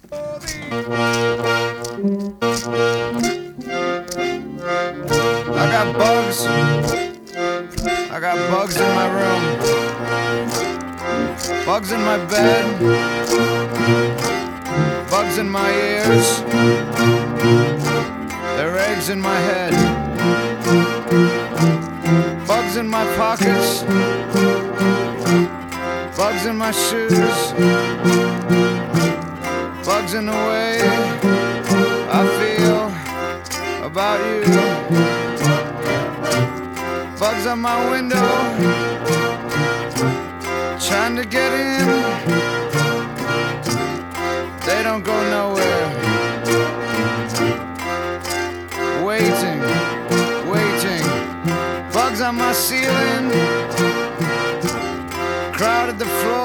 I got bugs. I got bugs in my room. Bugs in my bed. Bugs in my ears. There are eggs in my head. Bugs in my pockets. Bugs in my shoes. Bugs in the way I feel about you. Bugs on my window, trying to get in. They don't go nowhere. Waiting, waiting. Bugs on my ceiling, crowded the floor.